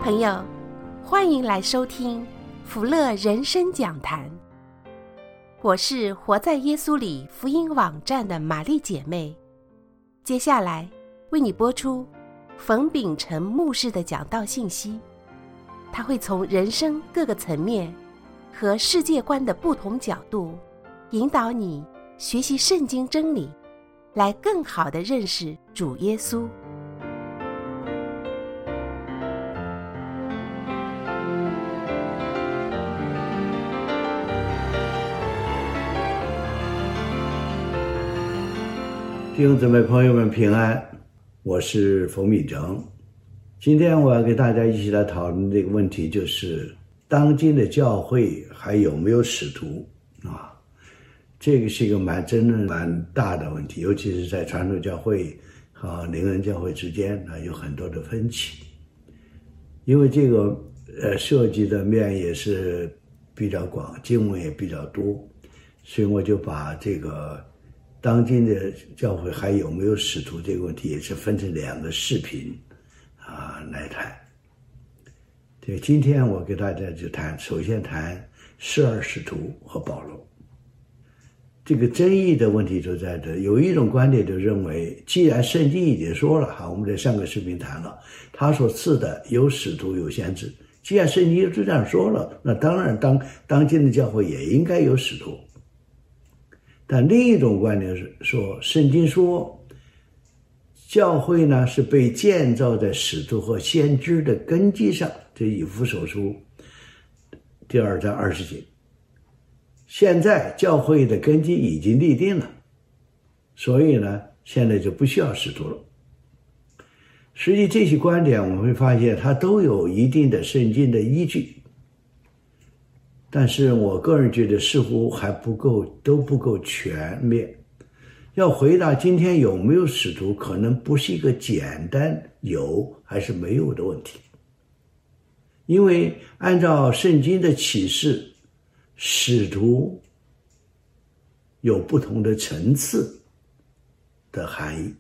朋友，欢迎来收听福乐人生讲坛。我是活在耶稣里福音网站的玛丽姐妹。接下来为你播出冯秉成牧师的讲道信息，他会从人生各个层面和世界观的不同角度，引导你学习圣经真理，来更好地认识主耶稣。 弟兄姊妹朋友们平安，我是冯秉成。今天我要给大家一起来讨论这个问题，就是当今的教会还有没有使徒啊？这个是一个真的蛮大的问题，尤其是在传统教会和灵恩教会之间有很多的分歧。因为这个涉及的面也是比较广，经文也比较多，所以我就把这个当今的教会还有没有使徒这个问题，也是分成两个视频来谈。对，今天我给大家就首先谈12使徒和保罗。这个争议的问题就在这，有一种观点就认为，既然圣经已经说了，我们在上个视频谈了，他所赐的有使徒有先知，既然圣经就这样说了，那当然当今的教会也应该有使徒。但另一种观点是说，圣经说教会呢是被建造在使徒和先知的根基上，这以弗所书第2章20节。现在教会的根基已经立定了，所以呢现在就不需要使徒了。实际这些观点我们会发现它都有一定的圣经的依据，但是我个人觉得似乎还都不够全面。要回答今天有没有使徒，可能不是一个简单有还是没有的问题。因为按照圣经的启示，使徒有不同的层次的含义。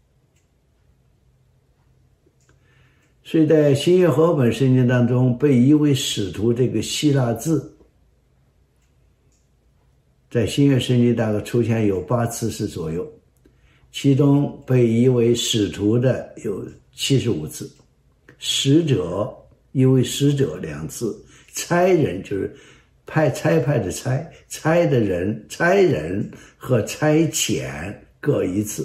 所以在新约和合本圣经当中，被译为使徒这个希腊字在新约圣经大概出现有8次是左右，其中被译为使徒的有75次，使者译为使者2次，差人就是差派的差的人，差人和差遣各1次。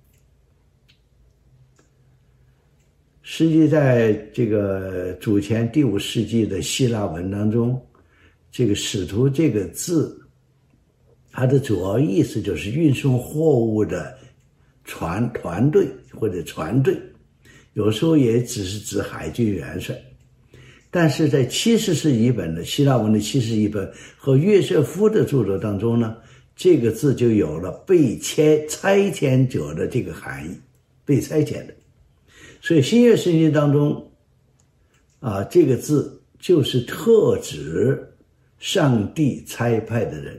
实际在这个主前第5世纪的希腊文当中，这个使徒这个字，它的主要意思就是运送货物的团队或者船队，有时候也只是指海军元帅。但是在70世译本的希腊文的70世译本和约瑟夫的著作当中呢，这个字就有了被差遣者的这个含义，被差遣的。所以新约圣经当中这个字就是特指上帝差派的人。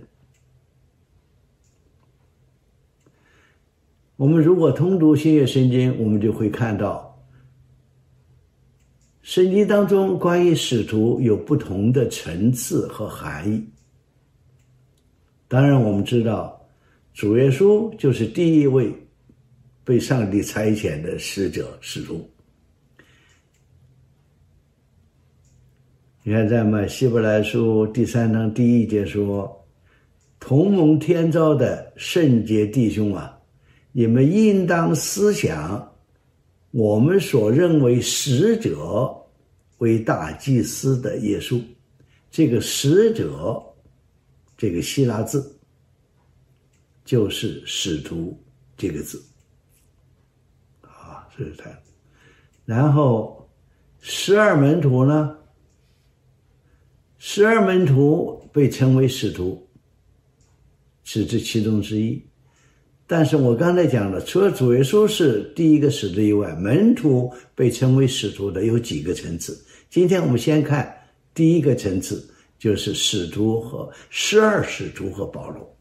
我们如果通读新约圣经，我们就会看到圣经当中关于使徒有不同的层次和含义。当然我们知道主耶稣就是第一位被上帝差遣的使徒。你看在希伯来书第3章第1节说，同蒙天召的圣洁弟兄啊，你们应当思想我们所认为使者为大祭司的耶稣。这个使者这个希腊字就是使徒这个字这是他。然后12门徒呢，12门徒被称为使徒，是这其中之一。但是我刚才讲了，除了主耶稣是第一个使徒以外，门徒被称为使徒的有几个层次。今天我们先看第一个层次，就是使徒和12使徒和保罗。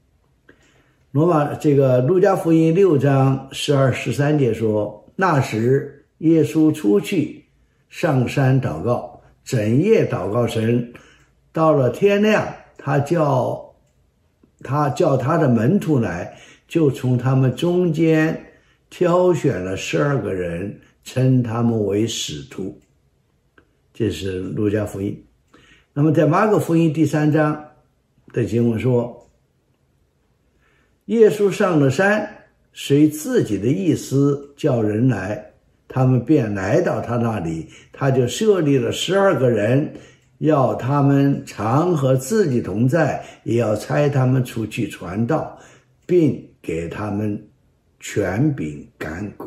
路加福音6章12、13节说，那时耶稣出去上山祷告，整夜祷告神。到了天亮，他叫他的门徒来，就从他们中间挑选了12个人，称他们为使徒。这是路加福音。那么在马可福音第3章的经文说，耶稣上了山，随自己的意思叫人来，他们便来到他那里，他就设立了12个人，要他们常和自己同在，也要差他们出去传道，并给他们权柄赶鬼。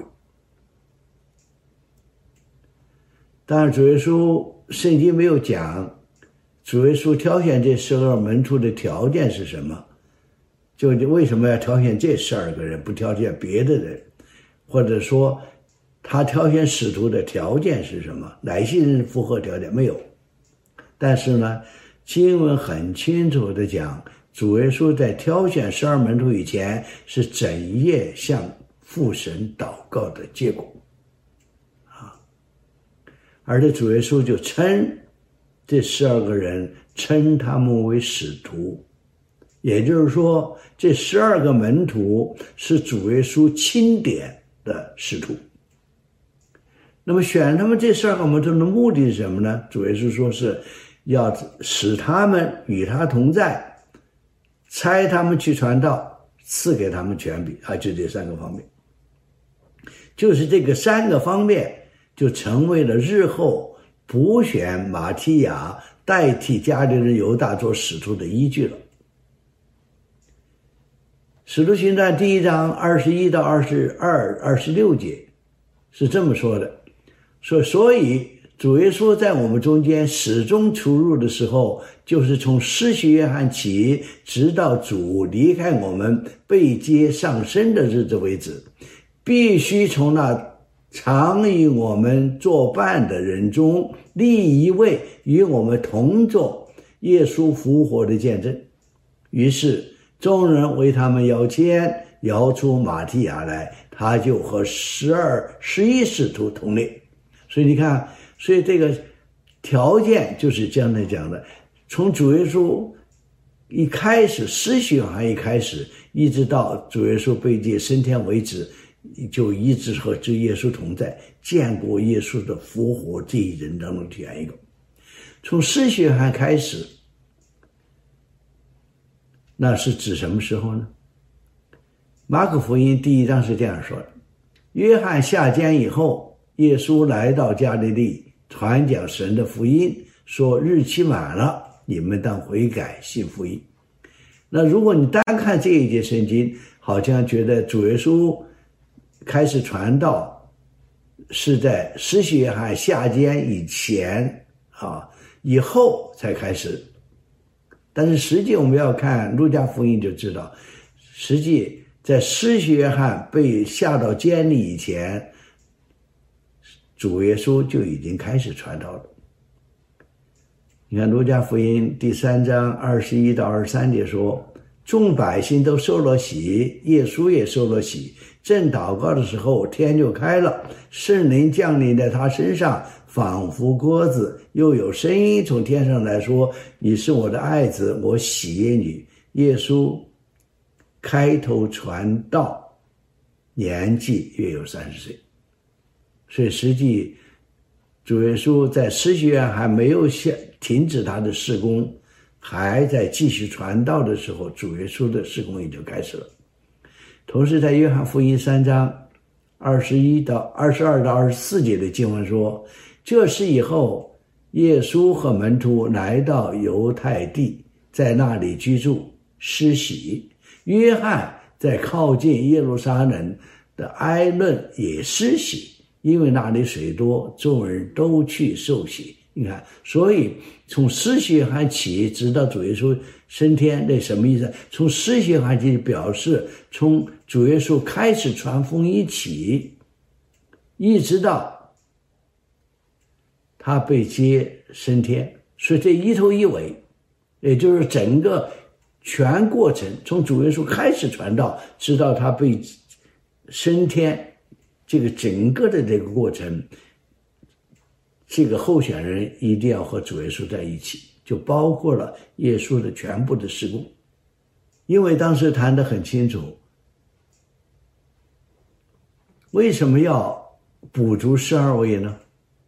当然主耶稣圣经没有讲主耶稣挑选这12门徒的条件是什么，就为什么要挑选这12个人，不挑选别的人，或者说他挑选使徒的条件是什么，哪些人符合条件，没有。但是呢，经文很清楚的讲，主耶稣在挑选12门徒以前，是整夜向父神祷告的结果而且主耶稣就称这12个人，称他们为使徒，也就是说这12个门徒是主耶稣钦点的使徒。那么选他们这12个门徒的目的是什么呢？主耶稣说是要使他们与他同在，差他们去传道，赐给他们权柄就这3个方面。就是这个3个方面就成为了日后补选马提亚代替加利人犹大做使徒的依据了。使徒行传第1章21到22、26节是这么说的，说所以主耶稣在我们中间始终出入的时候，就是从施洗约翰起，直到主离开我们被接上升的日子为止，必须从那常与我们作伴的人中立一位与我们同做耶稣复活的见证。于是众人为他们摇签，摇出马提亚来，他就和11使徒同列。所以你看，所以这个条件就是这样的讲的，从主耶稣一开始，施洗约翰一开始，一直到主耶稣被接升天为止，就一直和这耶稣同在，见过耶稣的复活，这一人当中选一个。从施洗约翰开始，那是指什么时候呢？马可福音第1章是这样说的，约翰下监以后，耶稣来到加利利，传讲神的福音，说日期满了，你们当悔改信福音。那如果你单看这一节圣经，好像觉得主耶稣开始传道是在施洗约翰下监以前以后才开始。但是实际我们要看路加福音就知道，实际在施洗约翰被下到监里以前，主耶稣就已经开始传道了。你看路加福音第3章21到23节说，众百姓都受了洗，耶稣也受了洗，正祷告的时候，天就开了，圣灵降临在他身上，仿佛鸽子，又有声音从天上来说，你是我的爱子，我喜悦你。耶稣开头传道，年纪约有30岁。所以实际主耶稣在施洗约翰还没有停止他的事工，还在继续传道的时候，主耶稣的事工也就开始了。同时在约翰福音3章22到24节的经文说，这事以后，耶稣和门徒来到犹太地，在那里居住施洗。约翰在靠近耶路撒冷的埃论也施洗，因为那里水多，众人都去受洗。你看，所以从施洗约翰起，直到主耶稣升天，那什么意思？从施洗约翰起表示，从主耶稣开始传福音起，一直到他被接升天，所以这一头一尾，也就是整个全过程，从主耶稣开始传道，直到他被升天，这个整个的这个过程， 这个候选人一定要和主耶稣在一起，就包括了耶稣的全部的事工。因为当时谈得很清楚，为什么要补足12位呢？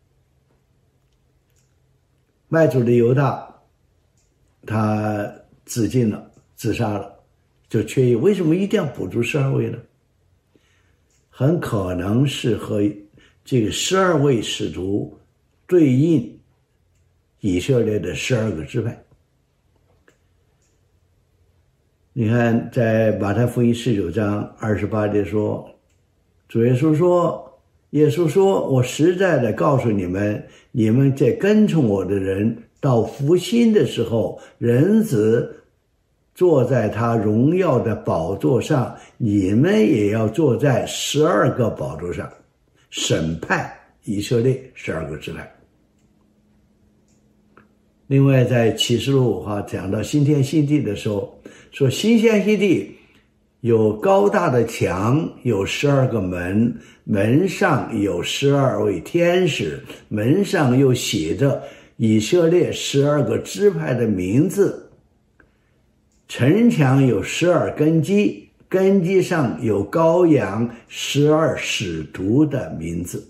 卖主的犹大他自尽了，自杀了，就缺一，为什么一定要补足12位呢？很可能是和这个12位使徒对应以色列的12个支派。你看在马太福音19章28节说，主耶稣说，耶稣说，我实在的告诉你们，你们在跟从我的人到复兴的时候，人子坐在他荣耀的宝座上，你们也要坐在12个宝座上，审判以色列12个支派。另外在启示录讲到新天新地的时候，说新天新地有高大的墙，有12个门，门上有12位天使，门上又写着以色列12个支派的名字，城墙有12根基，根基上有羔羊12使徒的名字。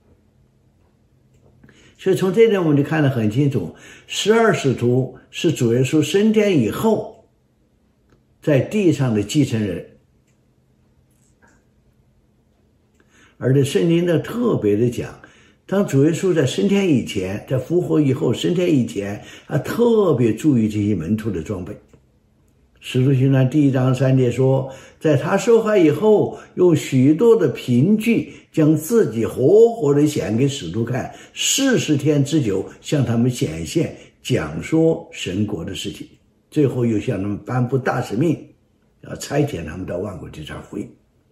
所以从这点我们就看得很清楚，12使徒是主耶稣升天以后在地上的继承人。而且圣经的特别的讲，当主耶稣在升天以前，在复活以后升天以前，他特别注意这些门徒的装备。使徒行传第1章3节说，在他受害以后，用许多的凭据将自己活活的显给使徒看，40天之久向他们显现，讲说神国的事情，最后又向他们颁布大使命，要差遣他们到万国去传福音。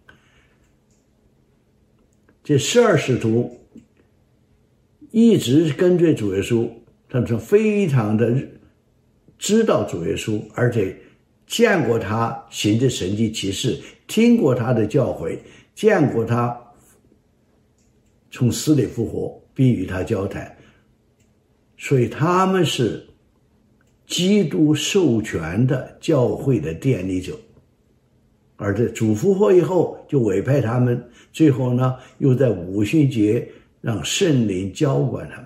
这12使徒一直跟随主耶稣，他们非常的知道主耶稣，而且见过他行的神迹奇事，听过他的教诲，见过他从死里复活，并与他交谈，所以他们是基督授权的教会的奠立者。而在主复活以后就委派他们，最后呢又在五旬节让圣灵浇灌他们。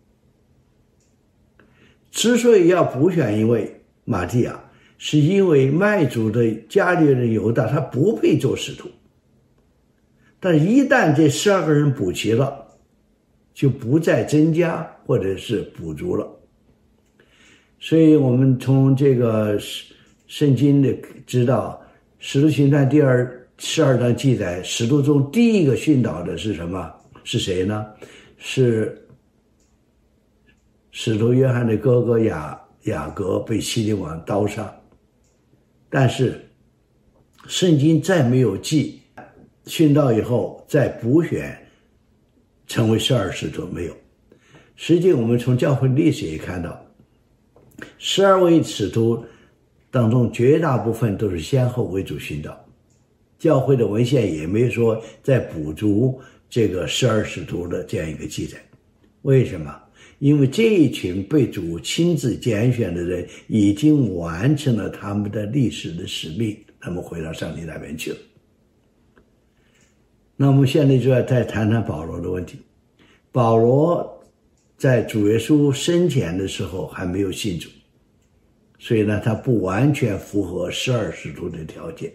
之所以要补选一位马利亚，是因为卖主的加利人犹大他不配做使徒，但一旦这12个人补齐了，就不再增加或者是补足了。所以我们从这个圣经的知道，使徒行传第12章记载，使徒中第一个殉道的是什么？是谁呢？是使徒约翰的哥哥雅各被希律王刀杀。但是圣经再没有记殉道以后再补选成为12使徒，没有。实际我们从教会历史也看到，12位使徒当中绝大部分都是先后为主殉道，教会的文献也没有说再补足这个12使徒的这样一个记载。为什么？因为这一群被主亲自拣选的人已经完成了他们的历史的使命，他们回到上帝那边去了。那我们现在就要再谈谈保罗的问题。保罗在主耶稣生前的时候还没有信主，所以呢他不完全符合12使徒的条件。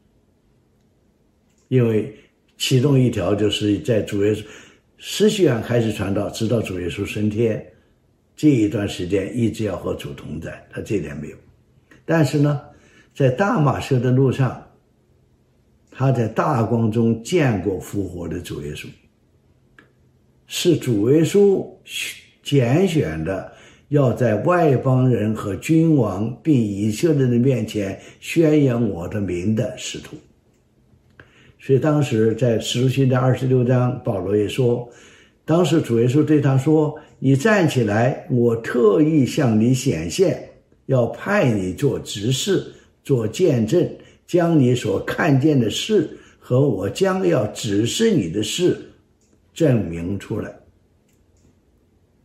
因为其中一条就是在主耶稣施洗约翰开始传道，直到主耶稣升天这一段时间一直要和主同在，他这点没有。但是呢在大马色的路上，他在大光中见过复活的主耶稣，是主耶稣拣选的，要在外邦人和君王并以色列人面前宣扬我的名的使徒。所以当时在使徒行传26章，保罗也说，当时主耶稣对他说，你站起来，我特意向你显现，要派你做执事，做见证，将你所看见的事和我将要指示你的事证明出来。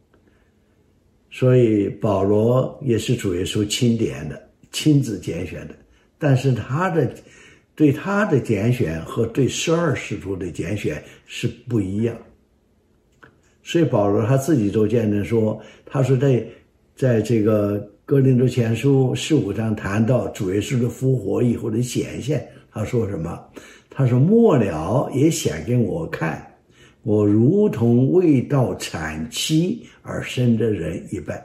所以保罗也是主耶稣亲自拣选的，但是对他的拣选和对12使徒的拣选是不一样。所以保罗他自己都见证说，他说在这个哥林多前书15章谈到主耶稣的复活以后的显现，他说什么？他说末了也显给我看，我如同未到产期而生的人一般。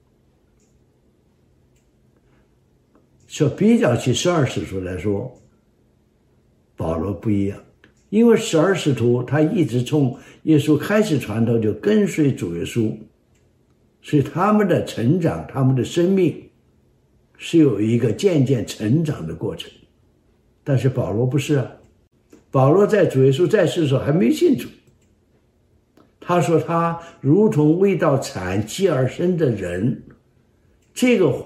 说比较起12使徒来说，保罗不一样，因为12使徒他一直从耶稣开始传道就跟随主耶稣，所以他们的成长，他们的生命是有一个渐渐成长的过程。但是保罗不是啊，保罗在主耶稣在世的时候还没信主，他说他如同未到产期而生的人，这个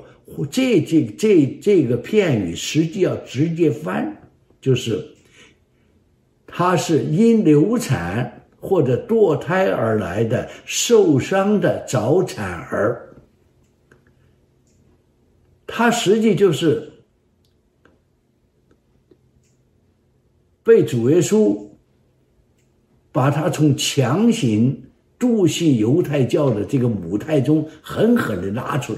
片语实际要直接翻，就是他是因流产或者堕胎而来的受伤的早产儿。他实际就是被主耶稣把他从强行笃信犹太教的这个母胎中狠狠地拉出来，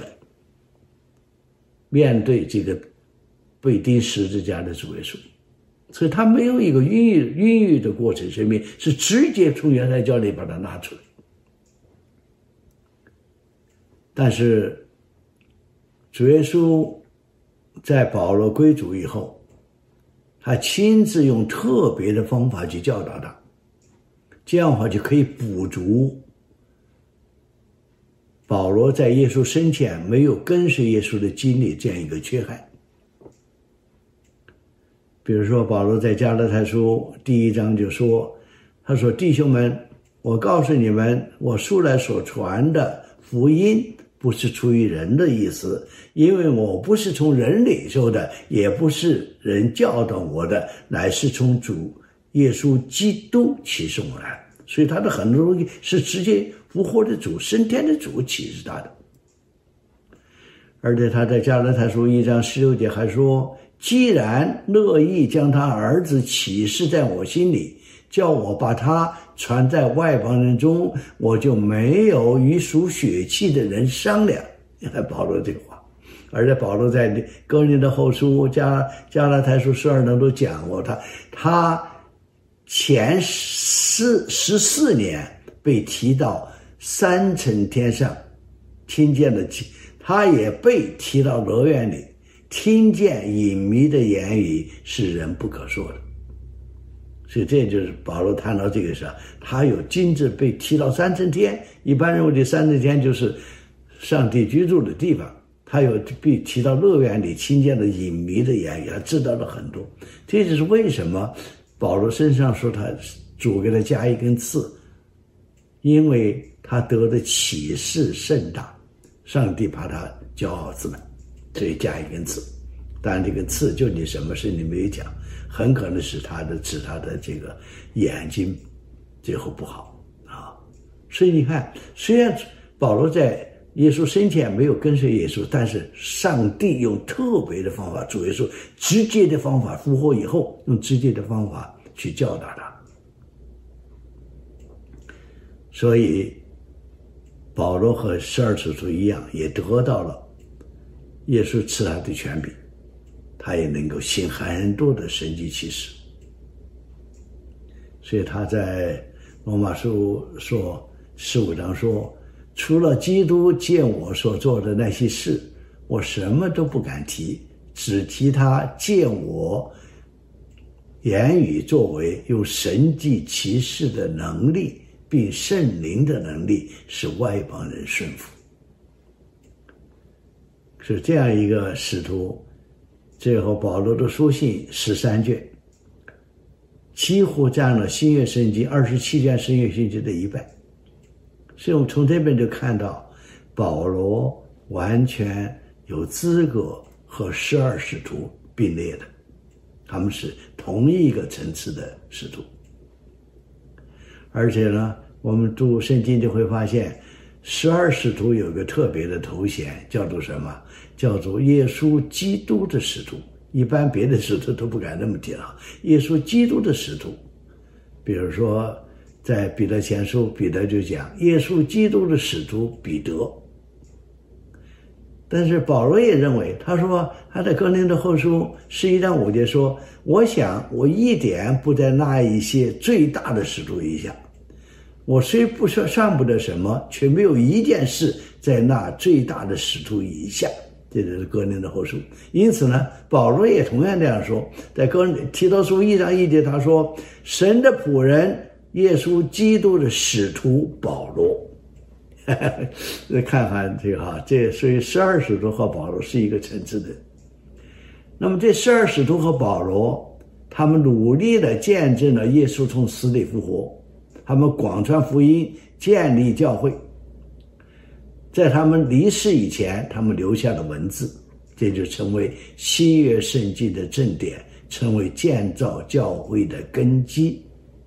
面对这个被钉十字架的主耶稣。所以他没有一个孕育的过程，生命是直接从犹太教里把它拿出来。但是主耶稣在保罗归主以后，他亲自用特别的方法去教导他，这样的话就可以补足保罗在耶稣生前没有跟随耶稣的经历这样一个缺憾。比如说保罗在加拉太书第1章就说，他说弟兄们，我告诉你们，我素来所传的福音不是出于人的意思，因为我不是从人领受的，也不是人教导我的，乃是从主耶稣基督启示我来。所以他的很多东西是直接复活的主升天的主启示他的。而且他在加拉太书1章16节还说，既然乐意将他儿子启示在我心里，叫我把他传在外邦人中，我就没有与属血气的人商量。你看保罗这个话。而且保罗在哥林多后书、加拉太书12章都讲过，他前14年被提到3层天上，听见了，他也被提到乐园里，听见隐秘的言语是人不可说的。所以这就是保罗谈到这个事，他有亲自被提到3层天。一般认为这3层天就是上帝居住的地方，他有被提到乐园里，听见了隐秘的言语，他知道了很多。这就是为什么保罗身上说他主给他加一根刺，因为他得的启示甚大，上帝怕他骄傲自满，所以加一根刺。当然这个刺就你什么事你没有讲，很可能是指他的这个眼睛最后不好啊。所以你看，虽然保罗在耶稣生前没有跟随耶稣，但是上帝用特别的方法，主耶稣直接的方法，复活以后用直接的方法去教导他。所以保罗和12使徒一样，也得到了耶稣赐他的权柄，他也能够行很多的神迹奇事。所以他在罗马书说15章说，除了基督见我所做的那些事，我什么都不敢提，只提他见我言语作为，用神迹奇事的能力并圣灵的能力使外邦人顺服。是这样一个使徒，最后保罗的书信13卷，几乎占了新约圣经27卷新约圣经的一半。所以我们从这边就看到保罗完全有资格和12使徒并列的，他们是同一个层次的使徒。而且呢，我们读圣经就会发现， 12使徒有个特别的头衔，叫做什么？叫做耶稣基督的使徒。一般别的使徒都不敢这么提啊，耶稣基督的使徒。比如说在彼得前书，彼得就讲耶稣基督的使徒彼得。但是保罗也认为，他说他在哥林多后书11章5节说，我想我一点不在那一些最大的使徒以下，我虽不说算不得什么，却没有一件事在那最大的使徒以下。这就是哥林多后书。因此呢，保罗也同样这样说，在提多书1章1节他说，神的仆人耶稣基督的使徒保罗。看看这个这所以12使徒和保罗是一个层次的。那么这12使徒和保罗，他们努力地见证了耶稣从死里复活，他们广传福音，建立教会。在他们离世以前，他们留下了文字，这就成为新约圣经的正典，成为建造教会的根基。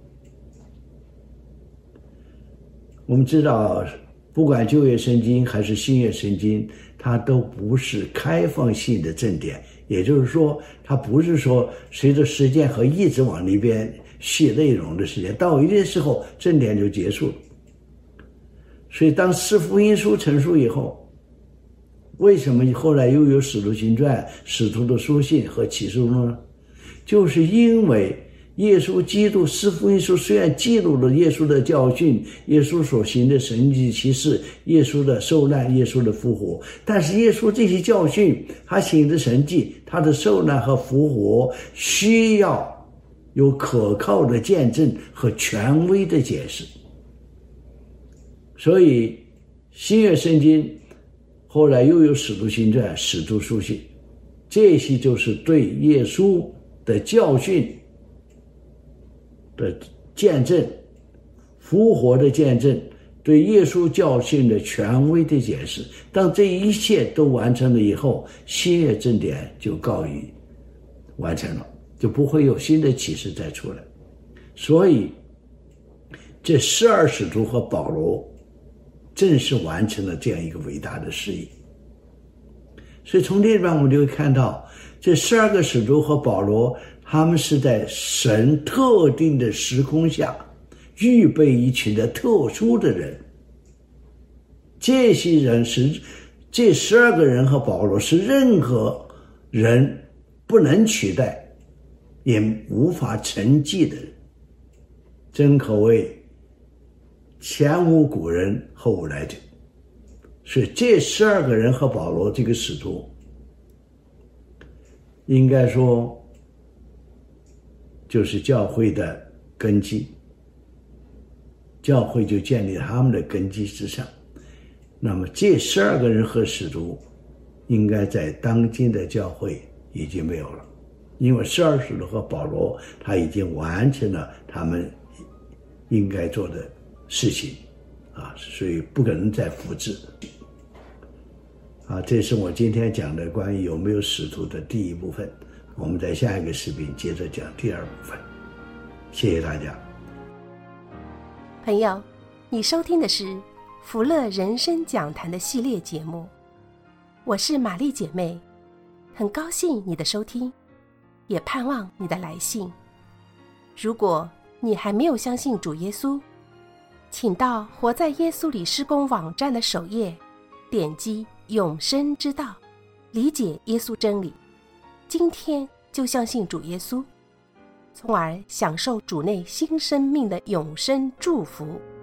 我们知道，不管旧约圣经还是新约圣经，它都不是开放性的正典，也就是说，它不是说随着时间和一直往里边写内容的时间，到一定时候正典就结束了。所以当四福音书成书以后，为什么后来又有使徒行传、使徒的书信和启示录呢？就是因为耶稣基督四福音书虽然记录了耶稣的教训，耶稣所行的神迹奇事，耶稣的受难，耶稣的复活，但是耶稣这些教训，他行的神迹，他的受难和复活，需要有可靠的见证和权威的解释。所以新约圣经后来又有使徒行传、使徒书信，这些就是对耶稣的教训的见证，复活的见证，对耶稣教训的权威的解释。当这一切都完成了以后，新约正典就告于完成了，就不会有新的启示再出来。所以这12使徒和保罗正是完成了这样一个伟大的事业。所以从这里边我们就会看到，这12个使徒和保罗，他们是在神特定的时空下预备一群的特殊的人。这些人是这12个人和保罗是任何人不能取代也无法承继的人，真可谓前无古人后无来者。所以这12个人和保罗这个使徒，应该说就是教会的根基，教会就建立他们的根基之上。那么这12个人和使徒应该在当今的教会已经没有了，因为12使徒和保罗他已经完成了他们应该做的事情所以不可能再复制这是我今天讲的关于有没有使徒的第一部分。我们在下一个视频接着讲第二部分。谢谢大家。 朋友，你收听的是福乐人生讲坛的系列节目，我是玛丽姐妹，很高兴你的收听，也盼望你的来信。如果你还没有相信主耶稣，请到活在耶稣里施工网站的首页，点击永生之道，理解耶稣真理，今天就相信主耶稣，从而享受主内新生命的永生祝福。